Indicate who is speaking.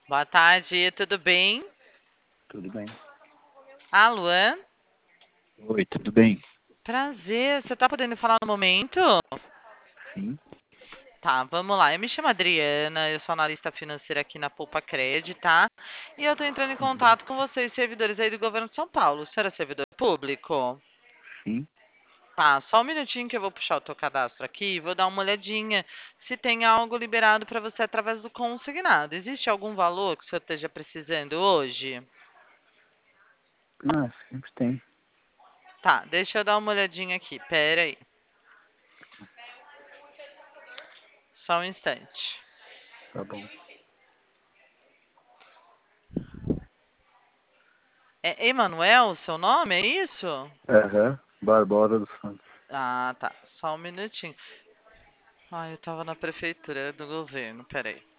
Speaker 1: Boa tarde, tudo bem?
Speaker 2: Tudo bem?
Speaker 1: Alô?
Speaker 2: Oi, tudo bem?
Speaker 1: Prazer, você tá podendo falar no momento?
Speaker 2: Sim.
Speaker 1: Tá, vamos lá. Eu me chamo Adriana, eu sou analista financeira aqui na Poupa Cred, tá? E eu tô entrando em
Speaker 2: Uhum.
Speaker 1: contato com vocês, servidores aí do governo de São Paulo. Você era servidor público?
Speaker 2: Sim.
Speaker 1: Tá, só um minutinho que eu vou puxar o teu cadastro aqui e vou dar uma olhadinha se tem algo liberado para você através do consignado. Existe algum valor que o senhor esteja precisando hoje?
Speaker 2: Ah, sempre tem.
Speaker 1: Tá, deixa eu dar uma olhadinha aqui, pera aí. Só um instante.
Speaker 2: Tá bom.
Speaker 1: É Emanuel, seu nome, é isso?
Speaker 2: Aham. Barbora dos Santos.
Speaker 1: Ah, tá. Só um minutinho. Ah, eu tava na prefeitura do governo, peraí.